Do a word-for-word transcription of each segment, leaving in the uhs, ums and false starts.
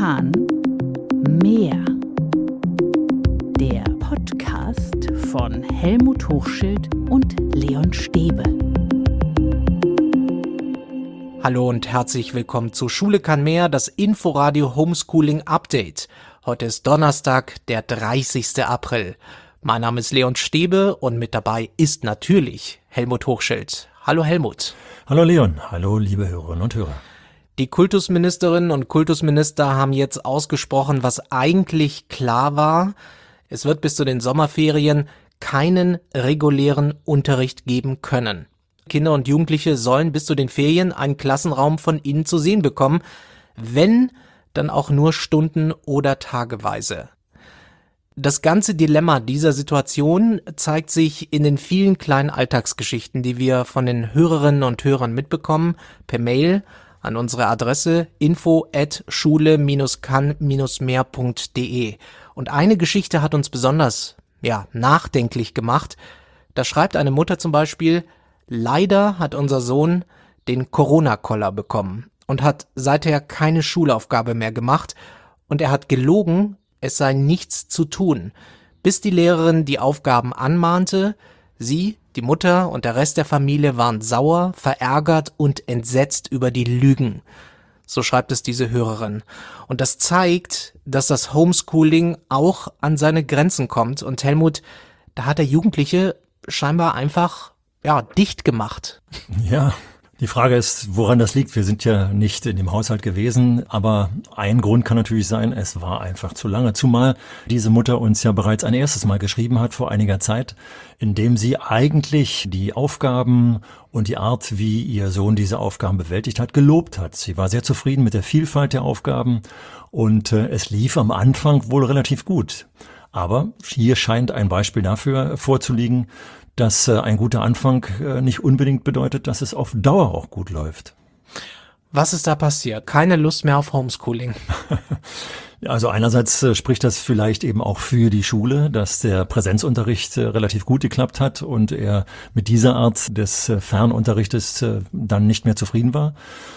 Kahn Mehr. Der Podcast von Helmut Hochschild und Leon Stäbe. Hallo und herzlich willkommen zu Schule kann mehr, das Inforadio Homeschooling Update. Heute ist Donnerstag, der dreißigster April. Mein Name ist Leon Stäbe und mit dabei ist natürlich Helmut Hochschild. Hallo Helmut. Hallo Leon, hallo liebe Hörerinnen und Hörer. Die Kultusministerinnen und Kultusminister haben jetzt ausgesprochen, was eigentlich klar war. Es wird bis zu den Sommerferien keinen regulären Unterricht geben können. Kinder und Jugendliche sollen bis zu den Ferien einen Klassenraum von innen zu sehen bekommen, wenn, dann auch nur stunden- oder tageweise. Das ganze Dilemma dieser Situation zeigt sich in den vielen kleinen Alltagsgeschichten, die wir von den Hörerinnen und Hörern mitbekommen, per Mail an unsere Adresse info at schule kann mehr punkt de. Und eine Geschichte hat uns besonders, ja, nachdenklich gemacht. Da schreibt eine Mutter zum Beispiel: Leider hat unser Sohn den Corona-Koller bekommen und hat seither keine Schulaufgabe mehr gemacht und er hat gelogen, es sei nichts zu tun, bis die Lehrerin die Aufgaben anmahnte. Sie, die Mutter und der Rest der Familie waren sauer, verärgert und entsetzt über die Lügen. So schreibt es diese Hörerin. Und das zeigt, dass das Homeschooling auch an seine Grenzen kommt. Und Helmut, da hat der Jugendliche scheinbar einfach ja, dicht gemacht. Ja, die Frage ist, woran das liegt. Wir sind ja nicht in dem Haushalt gewesen, aber ein Grund kann natürlich sein, es war einfach zu lange. Zumal diese Mutter uns ja bereits ein erstes Mal geschrieben hat vor einiger Zeit, in dem sie eigentlich die Aufgaben und die Art, wie ihr Sohn diese Aufgaben bewältigt hat, gelobt hat. Sie war sehr zufrieden mit der Vielfalt der Aufgaben und äh, es lief am Anfang wohl relativ gut. Aber hier scheint ein Beispiel dafür vorzuliegen, dass ein guter Anfang nicht unbedingt bedeutet, dass es auf Dauer auch gut läuft. Was ist da passiert? Keine Lust mehr auf Homeschooling. Also einerseits spricht das vielleicht eben auch für die Schule, dass der Präsenzunterricht relativ gut geklappt hat und er mit dieser Art des Fernunterrichtes dann nicht mehr zufrieden war.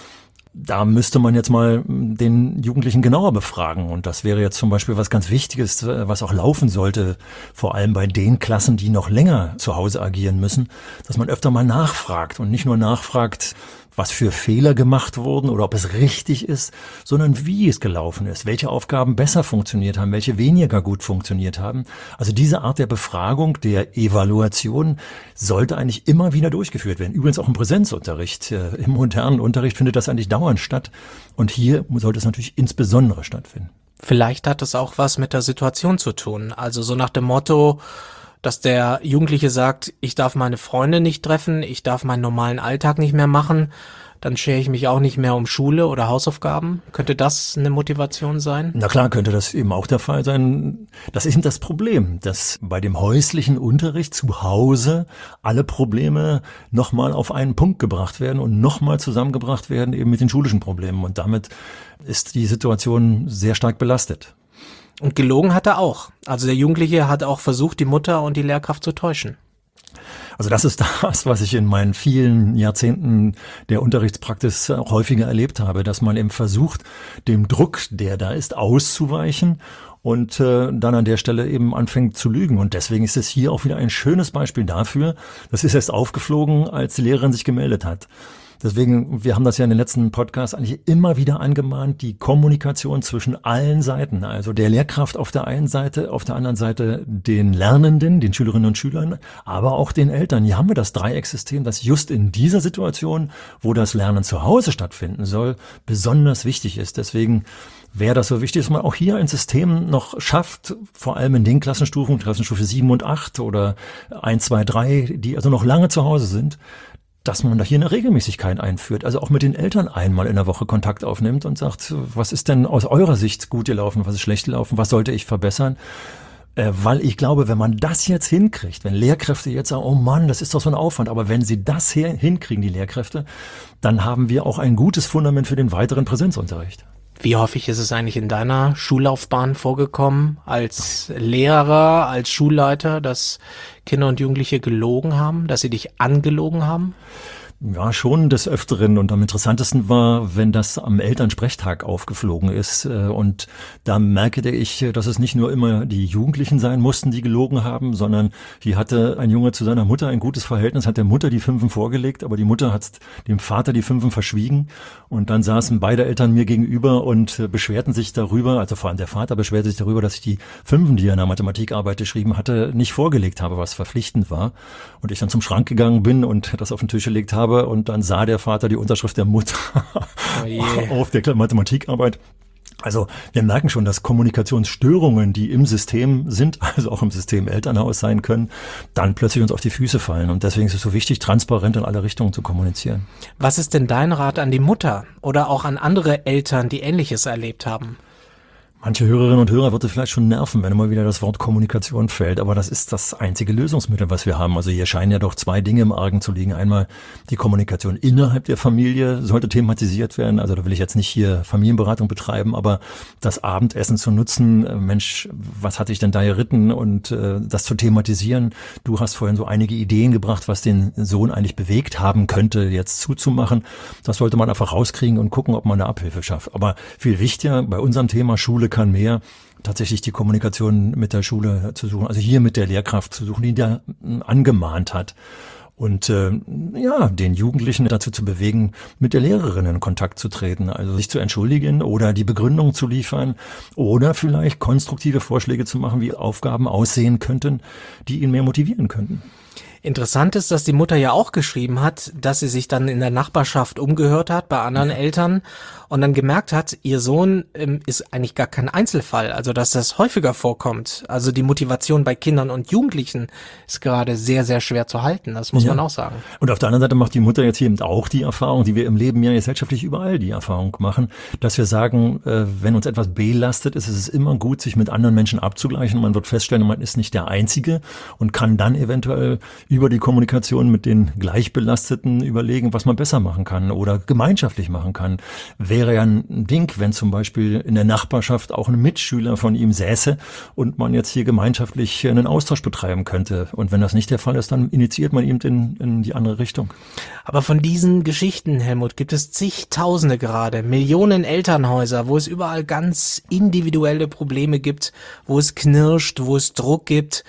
Da müsste man jetzt mal den Jugendlichen genauer befragen. Und das wäre jetzt zum Beispiel was ganz Wichtiges, was auch laufen sollte, vor allem bei den Klassen, die noch länger zu Hause agieren müssen, dass man öfter mal nachfragt und nicht nur nachfragt, was für Fehler gemacht wurden oder ob es richtig ist, sondern wie es gelaufen ist, welche Aufgaben besser funktioniert haben, welche weniger gut funktioniert haben. Also diese Art der Befragung, der Evaluation sollte eigentlich immer wieder durchgeführt werden. Übrigens auch im Präsenzunterricht. Im modernen Unterricht findet das eigentlich dauernd statt und hier sollte es natürlich insbesondere stattfinden. Vielleicht hat es auch was mit der Situation zu tun. Also so nach dem Motto, dass der Jugendliche sagt, ich darf meine Freunde nicht treffen, ich darf meinen normalen Alltag nicht mehr machen, dann schere ich mich auch nicht mehr um Schule oder Hausaufgaben. Könnte das eine Motivation sein? Na klar, könnte das eben auch der Fall sein. Das ist eben das Problem, dass bei dem häuslichen Unterricht zu Hause alle Probleme nochmal auf einen Punkt gebracht werden und nochmal zusammengebracht werden eben mit den schulischen Problemen. Und damit ist die Situation sehr stark belastet. Und gelogen hat er auch. Also der Jugendliche hat auch versucht, die Mutter und die Lehrkraft zu täuschen. Also das ist das, was ich in meinen vielen Jahrzehnten der Unterrichtspraxis auch häufiger erlebt habe, dass man eben versucht, dem Druck, der da ist, auszuweichen und äh, dann an der Stelle eben anfängt zu lügen. Und deswegen ist es hier auch wieder ein schönes Beispiel dafür. Das ist erst aufgeflogen, als die Lehrerin sich gemeldet hat. Deswegen, wir haben das ja in den letzten Podcasts eigentlich immer wieder angemahnt, die Kommunikation zwischen allen Seiten, also der Lehrkraft auf der einen Seite, auf der anderen Seite den Lernenden, den Schülerinnen und Schülern, aber auch den Eltern. Hier haben wir das Dreiecksystem, das just in dieser Situation, wo das Lernen zu Hause stattfinden soll, besonders wichtig ist. Deswegen wäre das so wichtig, dass man auch hier ein System noch schafft, vor allem in den Klassenstufen, Klassenstufe sieben und acht oder eins, zwei, drei, die also noch lange zu Hause sind, dass man da hier eine Regelmäßigkeit einführt, also auch mit den Eltern einmal in der Woche Kontakt aufnimmt und sagt, was ist denn aus eurer Sicht gut gelaufen, was ist schlecht gelaufen, was sollte ich verbessern? Äh, weil ich glaube, wenn man das jetzt hinkriegt, wenn Lehrkräfte jetzt sagen, oh Mann, das ist doch so ein Aufwand, aber wenn sie das hier hinkriegen, die Lehrkräfte, dann haben wir auch ein gutes Fundament für den weiteren Präsenzunterricht. Wie häufig ist es eigentlich in deiner Schullaufbahn vorgekommen, als Lehrer, als Schulleiter, dass Kinder und Jugendliche gelogen haben, dass sie dich angelogen haben? Ja, schon des Öfteren, und am interessantesten war, wenn das am Elternsprechtag aufgeflogen ist, und da merkte ich, dass es nicht nur immer die Jugendlichen sein mussten, die gelogen haben, sondern hier hatte ein Junge zu seiner Mutter ein gutes Verhältnis, hat der Mutter die Fünfen vorgelegt, aber die Mutter hat dem Vater die Fünfen verschwiegen, und dann saßen beide Eltern mir gegenüber und beschwerten sich darüber, also vor allem der Vater beschwerte sich darüber, dass ich die Fünfen, die er in der Mathematikarbeit geschrieben hatte, nicht vorgelegt habe, was verpflichtend war, und ich dann zum Schrank gegangen bin und das auf den Tisch gelegt habe. Und dann sah der Vater die Unterschrift der Mutter oh auf der Mathematikarbeit. Also wir merken schon, dass Kommunikationsstörungen, die im System sind, also auch im System Elternhaus sein können, dann plötzlich uns auf die Füße fallen. Und deswegen ist es so wichtig, transparent in alle Richtungen zu kommunizieren. Was ist denn dein Rat an die Mutter oder auch an andere Eltern, die Ähnliches erlebt haben? Manche Hörerinnen und Hörer wird es vielleicht schon nerven, wenn immer wieder das Wort Kommunikation fällt, aber das ist das einzige Lösungsmittel, was wir haben. Also hier scheinen ja doch zwei Dinge im Argen zu liegen. Einmal die Kommunikation innerhalb der Familie sollte thematisiert werden. Also da will ich jetzt nicht hier Familienberatung betreiben, aber das Abendessen zu nutzen, Mensch, was hatte ich denn da geritten, und äh, das zu thematisieren. Du hast vorhin so einige Ideen gebracht, was den Sohn eigentlich bewegt haben könnte, jetzt zuzumachen. Das sollte man einfach rauskriegen und gucken, ob man eine Abhilfe schafft. Aber viel wichtiger bei unserem Thema Schule kann mehr, tatsächlich die Kommunikation mit der Schule zu suchen, also hier mit der Lehrkraft zu suchen, die da angemahnt hat. Und äh, ja, den Jugendlichen dazu zu bewegen, mit der Lehrerin in Kontakt zu treten, also sich zu entschuldigen oder die Begründung zu liefern oder vielleicht konstruktive Vorschläge zu machen, wie Aufgaben aussehen könnten, die ihn mehr motivieren könnten. Interessant ist, dass die Mutter ja auch geschrieben hat, dass sie sich dann in der Nachbarschaft umgehört hat bei anderen ja. Eltern und dann gemerkt hat, ihr Sohn ähm, ist eigentlich gar kein Einzelfall, also dass das häufiger vorkommt. Also die Motivation bei Kindern und Jugendlichen ist gerade sehr, sehr schwer zu halten, das muss ja. man auch sagen. Und auf der anderen Seite macht die Mutter jetzt hier eben auch die Erfahrung, die wir im Leben ja gesellschaftlich überall die Erfahrung machen, dass wir sagen, äh, wenn uns etwas belastet ist, ist es immer gut, sich mit anderen Menschen abzugleichen. Man wird feststellen, man ist nicht der Einzige und kann dann eventuell über die Kommunikation mit den Gleichbelasteten überlegen, was man besser machen kann oder gemeinschaftlich machen kann. Wäre ja ein Ding, wenn zum Beispiel in der Nachbarschaft auch ein Mitschüler von ihm säße und man jetzt hier gemeinschaftlich einen Austausch betreiben könnte. Und wenn das nicht der Fall ist, dann initiiert man ihn in, in die andere Richtung. Aber von diesen Geschichten, Helmut, gibt es zigtausende gerade, Millionen Elternhäuser, wo es überall ganz individuelle Probleme gibt, wo es knirscht, wo es Druck gibt.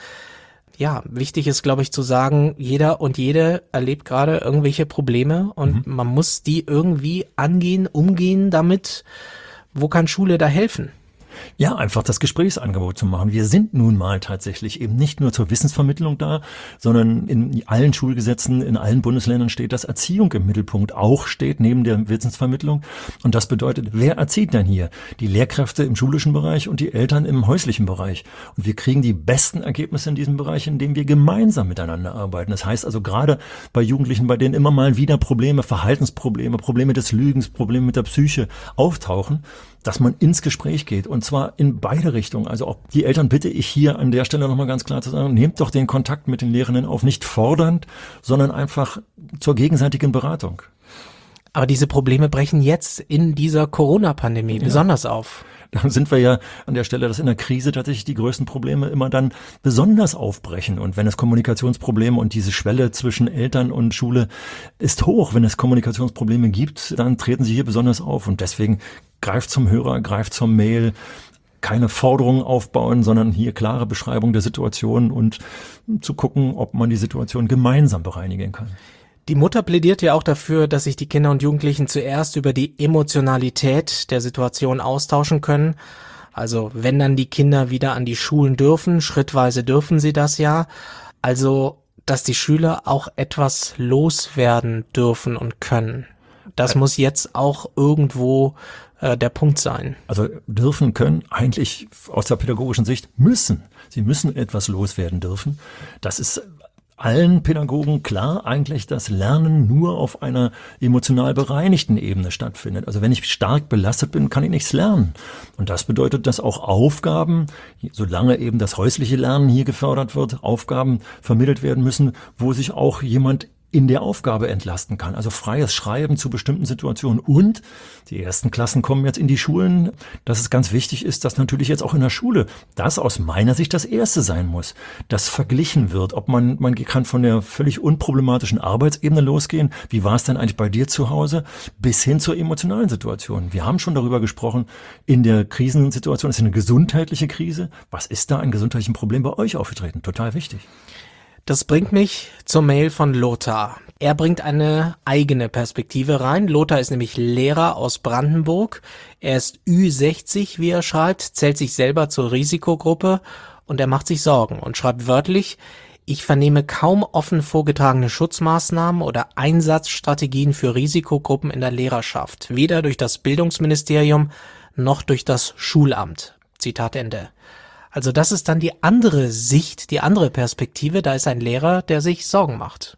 Ja, wichtig ist, glaube ich, zu sagen, jeder und jede erlebt gerade irgendwelche Probleme und mhm. man muss die irgendwie angehen, umgehen damit. Wo kann Schule da helfen? Ja, einfach das Gesprächsangebot zu machen. Wir sind nun mal tatsächlich eben nicht nur zur Wissensvermittlung da, sondern in allen Schulgesetzen, in allen Bundesländern steht, dass Erziehung im Mittelpunkt auch steht, neben der Wissensvermittlung. Und das bedeutet, wer erzieht denn hier? Die Lehrkräfte im schulischen Bereich und die Eltern im häuslichen Bereich. Und wir kriegen die besten Ergebnisse in diesem Bereich, indem wir gemeinsam miteinander arbeiten. Das heißt also gerade bei Jugendlichen, bei denen immer mal wieder Probleme, Verhaltensprobleme, Probleme des Lügens, Probleme mit der Psyche auftauchen, dass man ins Gespräch geht und zwar in beide Richtungen. Also auch die Eltern bitte ich hier an der Stelle nochmal ganz klar zu sagen, nehmt doch den Kontakt mit den Lehrenden auf, nicht fordernd, sondern einfach zur gegenseitigen Beratung. Aber diese Probleme brechen jetzt in dieser Corona-Pandemie ja. besonders auf. Dann sind wir ja an der Stelle, dass in der Krise tatsächlich die größten Probleme immer dann besonders aufbrechen. Und wenn es Kommunikationsprobleme und diese Schwelle zwischen Eltern und Schule ist hoch, wenn es Kommunikationsprobleme gibt, dann treten sie hier besonders auf. Und deswegen greift zum Hörer, greift zur Mail, keine Forderungen aufbauen, sondern hier klare Beschreibung der Situation und zu gucken, ob man die Situation gemeinsam bereinigen kann. Die Mutter plädiert ja auch dafür, dass sich die Kinder und Jugendlichen zuerst über die Emotionalität der Situation austauschen können. Also wenn dann die Kinder wieder an die Schulen dürfen, schrittweise dürfen sie das ja. Also dass die Schüler auch etwas loswerden dürfen und können. Das muss jetzt auch irgendwo äh, der Punkt sein. Also dürfen, können, eigentlich aus der pädagogischen Sicht müssen. Sie müssen etwas loswerden dürfen. Das ist allen Pädagogen klar eigentlich, dass Lernen nur auf einer emotional bereinigten Ebene stattfindet. Also wenn ich stark belastet bin, kann ich nichts lernen. Und das bedeutet, dass auch Aufgaben, solange eben das häusliche Lernen hier gefördert wird, Aufgaben vermittelt werden müssen, wo sich auch jemand in der Aufgabe entlasten kann. Also freies Schreiben zu bestimmten Situationen. Und die ersten Klassen kommen jetzt in die Schulen, dass es ganz wichtig ist, dass natürlich jetzt auch in der Schule das aus meiner Sicht das Erste sein muss, das verglichen wird. Ob man, man kann von der völlig unproblematischen Arbeitsebene losgehen, wie war es denn eigentlich bei dir zu Hause, bis hin zur emotionalen Situation. Wir haben schon darüber gesprochen, in der Krisensituation ist eine gesundheitliche Krise. Was ist da ein gesundheitliches Problem bei euch aufgetreten? Total wichtig. Das bringt mich zur Mail von Lothar. Er bringt eine eigene Perspektive rein. Lothar ist nämlich Lehrer aus Brandenburg. Er ist Ü sechzig, wie er schreibt, zählt sich selber zur Risikogruppe und er macht sich Sorgen und schreibt wörtlich: Ich vernehme kaum offen vorgetragene Schutzmaßnahmen oder Einsatzstrategien für Risikogruppen in der Lehrerschaft, weder durch das Bildungsministerium noch durch das Schulamt. Zitat Ende. Also das ist dann die andere Sicht, die andere Perspektive. Da ist ein Lehrer, der sich Sorgen macht.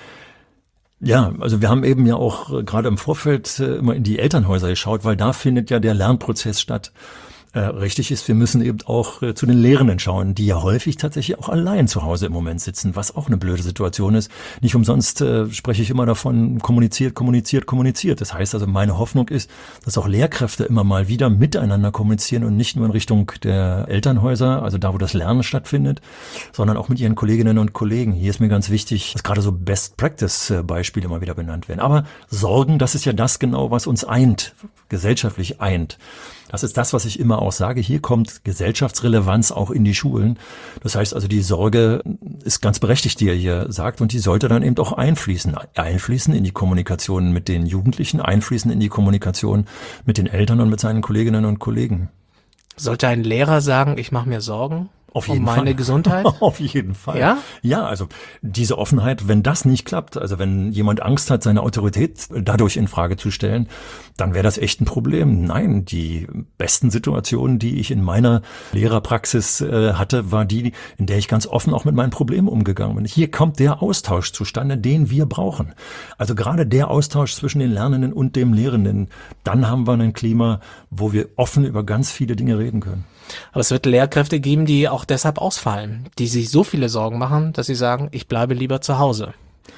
Ja, also wir haben eben ja auch äh, gerade im Vorfeld äh, immer in die Elternhäuser geschaut, weil da findet ja der Lernprozess statt. Äh, richtig ist, wir müssen eben auch äh, zu den Lehrenden schauen, die ja häufig tatsächlich auch allein zu Hause im Moment sitzen, was auch eine blöde Situation ist. Nicht umsonst äh, spreche ich immer davon, kommuniziert, kommuniziert, kommuniziert. Das heißt also, meine Hoffnung ist, dass auch Lehrkräfte immer mal wieder miteinander kommunizieren und nicht nur in Richtung der Elternhäuser, also da, wo das Lernen stattfindet, sondern auch mit ihren Kolleginnen und Kollegen. Hier ist mir ganz wichtig, dass gerade so Best-Practice-Beispiele immer wieder benannt werden. Aber Sorgen, das ist ja das genau, was uns eint, gesellschaftlich eint. Das ist das, was ich immer auch sage. Hier kommt Gesellschaftsrelevanz auch in die Schulen. Das heißt also, die Sorge ist ganz berechtigt, die er hier sagt, und die sollte dann eben auch einfließen. Einfließen in die Kommunikation mit den Jugendlichen, einfließen in die Kommunikation mit den Eltern und mit seinen Kolleginnen und Kollegen. Sollte ein Lehrer sagen, ich mache mir Sorgen? Auf jeden um meine Fall. Gesundheit? Auf jeden Fall. Ja? Ja, also diese Offenheit, wenn das nicht klappt, also wenn jemand Angst hat, seine Autorität dadurch in Frage zu stellen, dann wäre das echt ein Problem. Nein, die besten Situationen, die ich in meiner Lehrerpraxis äh, hatte, war die, in der ich ganz offen auch mit meinen Problemen umgegangen bin. Hier kommt der Austausch zustande, den wir brauchen. Also gerade der Austausch zwischen den Lernenden und dem Lehrenden, dann haben wir ein Klima, wo wir offen über ganz viele Dinge reden können. Aber es wird Lehrkräfte geben, die auch deshalb ausfallen, die sich so viele Sorgen machen, dass sie sagen, ich bleibe lieber zu Hause.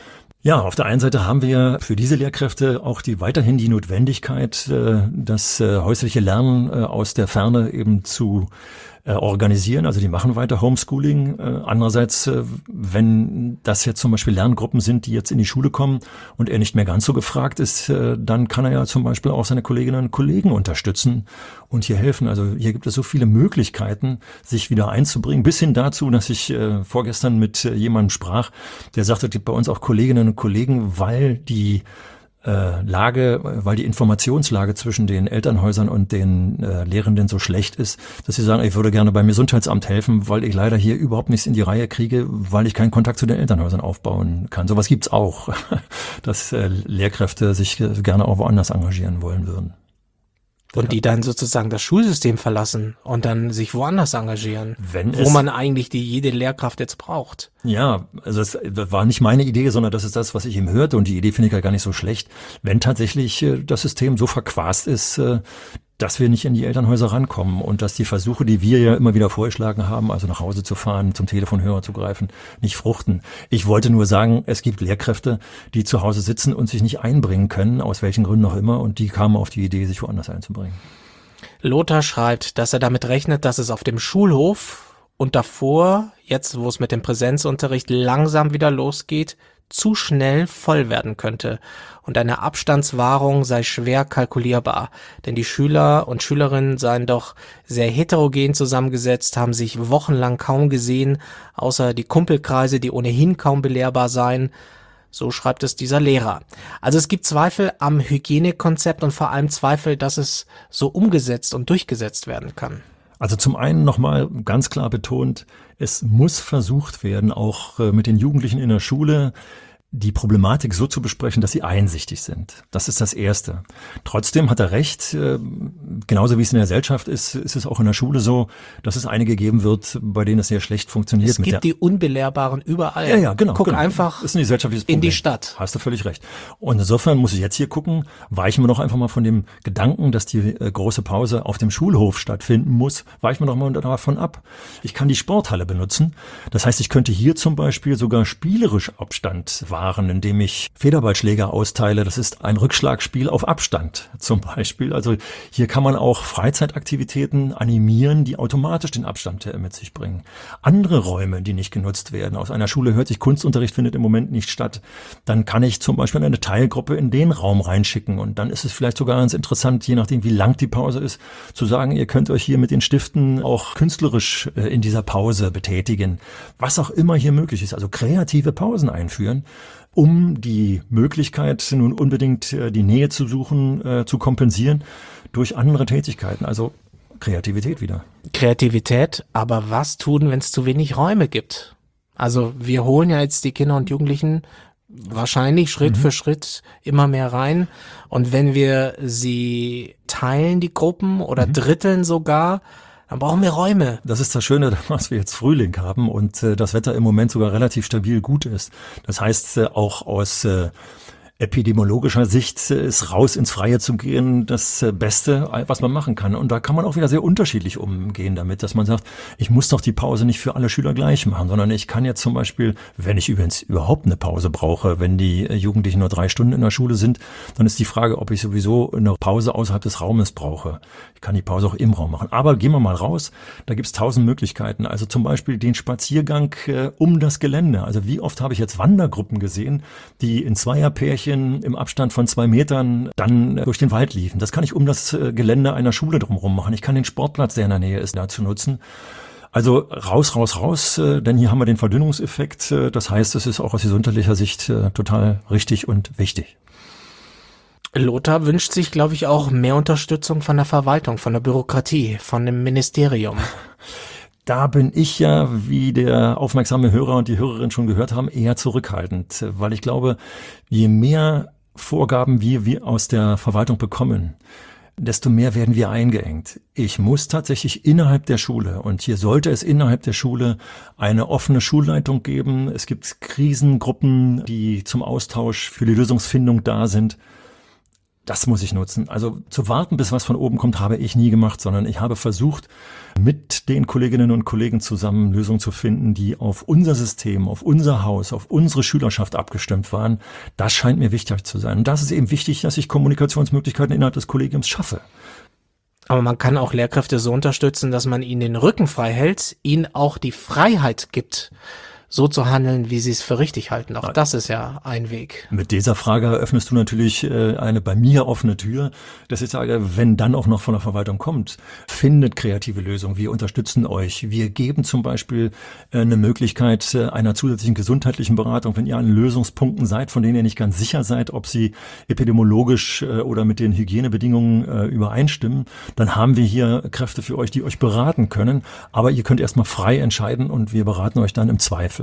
Ja, auf der einen Seite haben wir für diese Lehrkräfte auch die weiterhin die Notwendigkeit, das häusliche Lernen aus der Ferne eben zu organisieren. Also die machen weiter Homeschooling. Andererseits, wenn das jetzt zum Beispiel Lerngruppen sind, die jetzt in die Schule kommen und er nicht mehr ganz so gefragt ist, dann kann er ja zum Beispiel auch seine Kolleginnen und Kollegen unterstützen und hier helfen. Also hier gibt es so viele Möglichkeiten, sich wieder einzubringen, bis hin dazu, dass ich äh, vorgestern mit äh, jemandem sprach, der sagte, es gibt bei uns auch Kolleginnen und Kollegen, weil die äh, Lage, weil die Informationslage zwischen den Elternhäusern und den äh, Lehrenden so schlecht ist, dass sie sagen, ich würde gerne beim Gesundheitsamt helfen, weil ich leider hier überhaupt nichts in die Reihe kriege, weil ich keinen Kontakt zu den Elternhäusern aufbauen kann. Sowas gibt's auch, dass äh, Lehrkräfte sich äh, gerne auch woanders engagieren wollen würden. Und die dann sozusagen das Schulsystem verlassen und dann sich woanders engagieren, Wenn wo es, man eigentlich die jede Lehrkraft jetzt braucht. Ja, also das war nicht meine Idee, sondern das ist das, was ich eben hörte, und die Idee finde ich ja gar nicht so schlecht. Wenn tatsächlich äh, das System so verquast ist, äh, dass wir nicht in die Elternhäuser rankommen und dass die Versuche, die wir ja immer wieder vorgeschlagen haben, also nach Hause zu fahren, zum Telefonhörer zu greifen, nicht fruchten. Ich wollte nur sagen, es gibt Lehrkräfte, die zu Hause sitzen und sich nicht einbringen können, aus welchen Gründen auch immer, und die kamen auf die Idee, sich woanders einzubringen. Lothar schreibt, dass er damit rechnet, dass es auf dem Schulhof und davor, jetzt wo es mit dem Präsenzunterricht langsam wieder losgeht, zu schnell voll werden könnte und eine Abstandswahrung sei schwer kalkulierbar, denn die Schüler und Schülerinnen seien doch sehr heterogen zusammengesetzt, haben sich wochenlang kaum gesehen, außer die Kumpelkreise, die ohnehin kaum belehrbar seien. So schreibt es dieser Lehrer. Also es gibt Zweifel am Hygienekonzept und vor allem Zweifel, dass es so umgesetzt und durchgesetzt werden kann. Also zum einen nochmal ganz klar betont, es muss versucht werden, auch mit den Jugendlichen in der Schule die Problematik so zu besprechen, dass sie einsichtig sind. Das ist das Erste. Trotzdem hat er recht, genauso wie es in der Gesellschaft ist, ist es auch in der Schule so, dass es einige geben wird, bei denen es sehr schlecht funktioniert. Es gibt die Unbelehrbaren überall. Ja, ja, genau. Guck genau. einfach ist ein gesellschaftliches Problem. in die Stadt. Hast du völlig recht. Und insofern muss ich jetzt hier gucken, weichen wir doch einfach mal von dem Gedanken, dass die äh, große Pause auf dem Schulhof stattfinden muss, weichen wir doch mal davon ab. Ich kann die Sporthalle benutzen. Das heißt, ich könnte hier zum Beispiel sogar spielerisch Abstand wahren. wahren, indem ich Federballschläger austeile. Das ist ein Rückschlagspiel auf Abstand zum Beispiel. Also hier kann man auch Freizeitaktivitäten animieren, die automatisch den Abstand mit sich bringen. Andere Räume, die nicht genutzt werden. Aus einer Schule hört sich, Kunstunterricht findet im Moment nicht statt. Dann kann ich zum Beispiel eine Teilgruppe in den Raum reinschicken. Und dann ist es vielleicht sogar ganz interessant, je nachdem wie lang die Pause ist, zu sagen, ihr könnt euch hier mit den Stiften auch künstlerisch in dieser Pause betätigen. Was auch immer hier möglich ist. Also kreative Pausen einführen, um die Möglichkeit, nun unbedingt die Nähe zu suchen, äh, zu kompensieren durch andere Tätigkeiten. Also Kreativität wieder. Kreativität, aber was tun, wenn es zu wenig Räume gibt? Also wir holen ja jetzt die Kinder und Jugendlichen wahrscheinlich Schritt mhm. für Schritt immer mehr rein. Und wenn wir sie teilen, die Gruppen, oder mhm. dritteln sogar, dann brauchen wir Räume. Das ist das Schöne, dass wir jetzt Frühling haben und äh, das Wetter im Moment sogar relativ stabil gut ist. Das heißt, äh, auch aus äh, epidemiologischer Sicht ist raus ins Freie zu gehen das Beste, was man machen kann. Und da kann man auch wieder sehr unterschiedlich umgehen damit, dass man sagt, ich muss doch die Pause nicht für alle Schüler gleich machen, sondern ich kann jetzt zum Beispiel, wenn ich übrigens überhaupt eine Pause brauche, wenn die Jugendlichen nur drei Stunden in der Schule sind, dann ist die Frage, ob ich sowieso eine Pause außerhalb des Raumes brauche. Ich kann die Pause auch im Raum machen. Aber gehen wir mal raus, da gibt's tausend Möglichkeiten. Also zum Beispiel den Spaziergang äh, um das Gelände. Also wie oft habe ich jetzt Wandergruppen gesehen, die in Zweierpärchen im Abstand von zwei Metern dann durch den Wald liefen. Das kann ich um das Gelände einer Schule drumherum machen. Ich kann den Sportplatz, der in der Nähe ist, dazu nutzen. Also raus, raus, raus, denn hier haben wir den Verdünnungseffekt. Das heißt, es ist auch aus gesundheitlicher Sicht total richtig und wichtig. Lothar wünscht sich, glaube ich, auch mehr Unterstützung von der Verwaltung, von der Bürokratie, von dem Ministerium. Da bin ich ja, wie der aufmerksame Hörer und die Hörerin schon gehört haben, eher zurückhaltend, weil ich glaube, je mehr Vorgaben wir, wir aus der Verwaltung bekommen, desto mehr werden wir eingeengt. Ich muss tatsächlich innerhalb der Schule, und hier sollte es innerhalb der Schule eine offene Schulleitung geben. Es gibt Krisengruppen, die zum Austausch für die Lösungsfindung da sind. Das muss ich nutzen. Also zu warten, bis was von oben kommt, habe ich nie gemacht, sondern ich habe versucht, mit den Kolleginnen und Kollegen zusammen Lösungen zu finden, die auf unser System, auf unser Haus, auf unsere Schülerschaft abgestimmt waren. Das scheint mir wichtig zu sein. Und das ist eben wichtig, dass ich Kommunikationsmöglichkeiten innerhalb des Kollegiums schaffe. Aber man kann auch Lehrkräfte so unterstützen, dass man ihnen den Rücken frei hält, ihnen auch die Freiheit gibt, so zu handeln, wie sie es für richtig halten. Auch das ist ja ein Weg. Mit dieser Frage eröffnest du natürlich äh, eine bei mir offene Tür, dass ich sage, wenn dann auch noch von der Verwaltung kommt, findet kreative Lösungen. Wir unterstützen euch. Wir geben zum Beispiel äh, eine Möglichkeit äh, einer zusätzlichen gesundheitlichen Beratung, wenn ihr an Lösungspunkten seid, von denen ihr nicht ganz sicher seid, ob sie epidemiologisch äh, oder mit den Hygienebedingungen äh, übereinstimmen, dann haben wir hier Kräfte für euch, die euch beraten können. Aber ihr könnt erstmal frei entscheiden und wir beraten euch dann im Zweifel.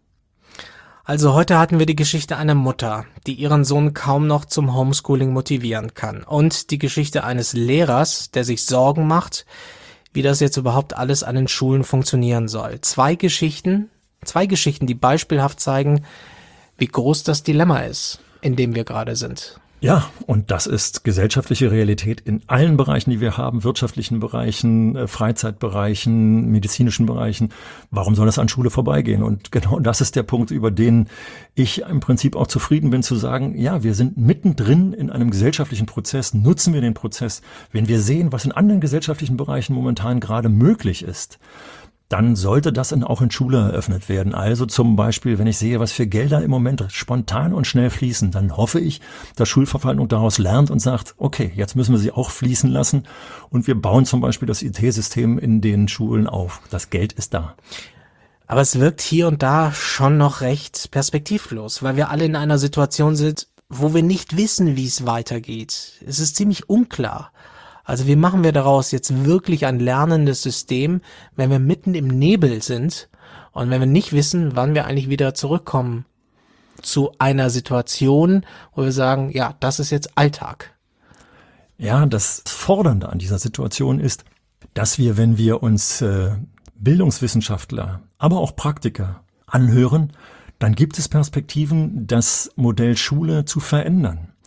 Also heute hatten wir die Geschichte einer Mutter, die ihren Sohn kaum noch zum Homeschooling motivieren kann. Und die Geschichte eines Lehrers, der sich Sorgen macht, wie das jetzt überhaupt alles an den Schulen funktionieren soll. Zwei Geschichten, zwei Geschichten, die beispielhaft zeigen, wie groß das Dilemma ist, in dem wir gerade sind. Ja, und das ist gesellschaftliche Realität in allen Bereichen, die wir haben, wirtschaftlichen Bereichen, Freizeitbereichen, medizinischen Bereichen. Warum soll das an Schule vorbeigehen? Und genau das ist der Punkt, über den ich im Prinzip auch zufrieden bin, zu sagen, ja, wir sind mittendrin in einem gesellschaftlichen Prozess, nutzen wir den Prozess. Wenn wir sehen, was in anderen gesellschaftlichen Bereichen momentan gerade möglich ist, dann sollte das in, auch in Schule eröffnet werden. Also zum Beispiel, wenn ich sehe, was für Gelder im Moment spontan und schnell fließen, dann hoffe ich, dass Schulverwaltung daraus lernt und sagt, okay, jetzt müssen wir sie auch fließen lassen und wir bauen zum Beispiel das I T-System in den Schulen auf. Das Geld ist da. Aber es wirkt hier und da schon noch recht perspektivlos, weil wir alle in einer Situation sind, wo wir nicht wissen, wie es weitergeht. Es ist ziemlich unklar. Also wie machen wir daraus jetzt wirklich ein lernendes System, wenn wir mitten im Nebel sind und wenn wir nicht wissen, wann wir eigentlich wieder zurückkommen zu einer Situation, wo wir sagen, ja, das ist jetzt Alltag. Ja, das Fordernde an dieser Situation ist, dass wir, wenn wir uns äh, Bildungswissenschaftler, aber auch Praktiker anhören, dann gibt es Perspektiven, das Modell Schule zu verändern.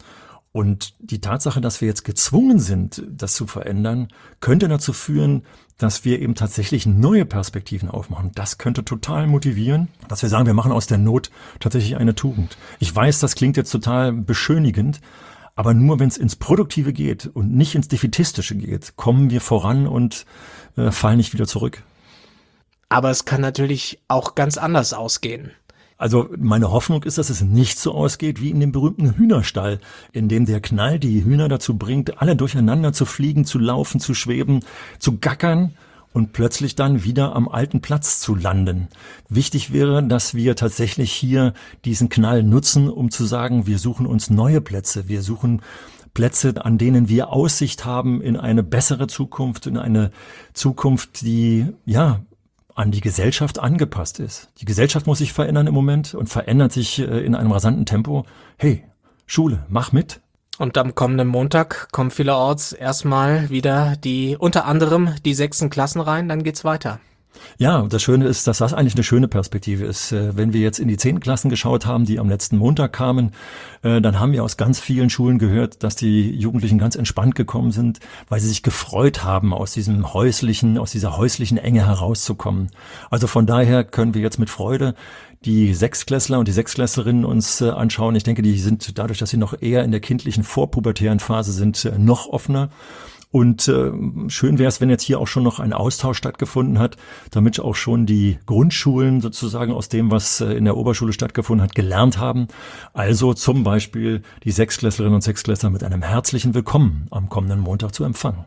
Und die Tatsache, dass wir jetzt gezwungen sind, das zu verändern, könnte dazu führen, dass wir eben tatsächlich neue Perspektiven aufmachen. Das könnte total motivieren, dass wir sagen, wir machen aus der Not tatsächlich eine Tugend. Ich weiß, das klingt jetzt total beschönigend, aber nur wenn es ins Produktive geht und nicht ins Defätistische geht, kommen wir voran und äh, fallen nicht wieder zurück. Aber es kann natürlich auch ganz anders ausgehen. Also meine Hoffnung ist, dass es nicht so ausgeht wie in dem berühmten Hühnerstall, in dem der Knall die Hühner dazu bringt, alle durcheinander zu fliegen, zu laufen, zu schweben, zu gackern und plötzlich dann wieder am alten Platz zu landen. Wichtig wäre, dass wir tatsächlich hier diesen Knall nutzen, um zu sagen, wir suchen uns neue Plätze, wir suchen Plätze, an denen wir Aussicht haben in eine bessere Zukunft, in eine Zukunft, die, ja, an die Gesellschaft angepasst ist. Die Gesellschaft muss sich verändern im Moment und verändert sich in einem rasanten Tempo. Hey, Schule, mach mit. Und am kommenden Montag kommen vielerorts erstmal wieder die, unter anderem die sechsten Klassen rein, dann geht's weiter. Ja, und das Schöne ist, dass das eigentlich eine schöne Perspektive ist. Wenn wir jetzt in die zehnten Klassen geschaut haben, die am letzten Montag kamen, dann haben wir aus ganz vielen Schulen gehört, dass die Jugendlichen ganz entspannt gekommen sind, weil sie sich gefreut haben, aus diesem häuslichen, aus dieser häuslichen Enge herauszukommen. Also von daher können wir jetzt mit Freude die Sechstklässler und die Sechstklässlerinnen uns anschauen. Ich denke, die sind dadurch, dass sie noch eher in der kindlichen, vorpubertären Phase sind, noch offener. Und äh, schön wäre es, wenn jetzt hier auch schon noch ein Austausch stattgefunden hat, damit auch schon die Grundschulen sozusagen aus dem, was äh, in der Oberschule stattgefunden hat, gelernt haben. Also zum Beispiel die Sechstklässlerinnen und Sechstklässler mit einem herzlichen Willkommen am kommenden Montag zu empfangen.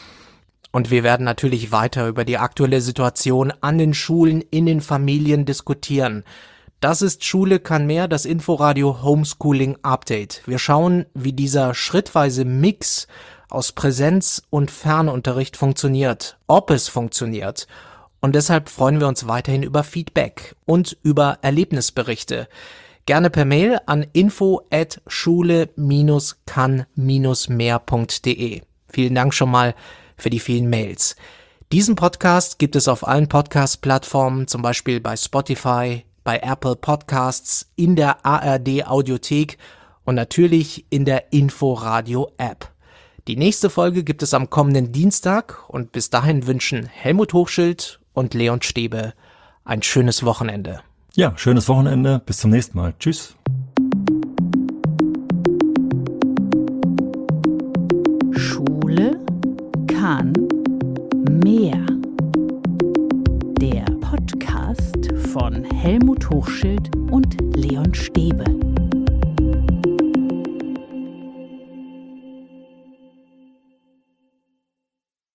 Und wir werden natürlich weiter über die aktuelle Situation an den Schulen, in den Familien diskutieren. Das ist Schule kann mehr, das Inforadio Homeschooling Update. Wir schauen, wie dieser schrittweise Mix aus Präsenz- und Fernunterricht funktioniert, ob es funktioniert. Und deshalb freuen wir uns weiterhin über Feedback und über Erlebnisberichte. Gerne per Mail an info at schule kann mehr punkt de. Vielen Dank schon mal für die vielen Mails. Diesen Podcast gibt es auf allen Podcast-Plattformen, zum Beispiel bei Spotify, bei Apple Podcasts, in der A R D Audiothek und natürlich in der Inforadio App. Die nächste Folge gibt es am kommenden Dienstag und bis dahin wünschen Helmut Hochschild und Leon Stäbe ein schönes Wochenende. Ja, schönes Wochenende. Bis zum nächsten Mal. Tschüss. Schule kann mehr. Der Podcast von Helmut Hochschild und Leon Stäbe.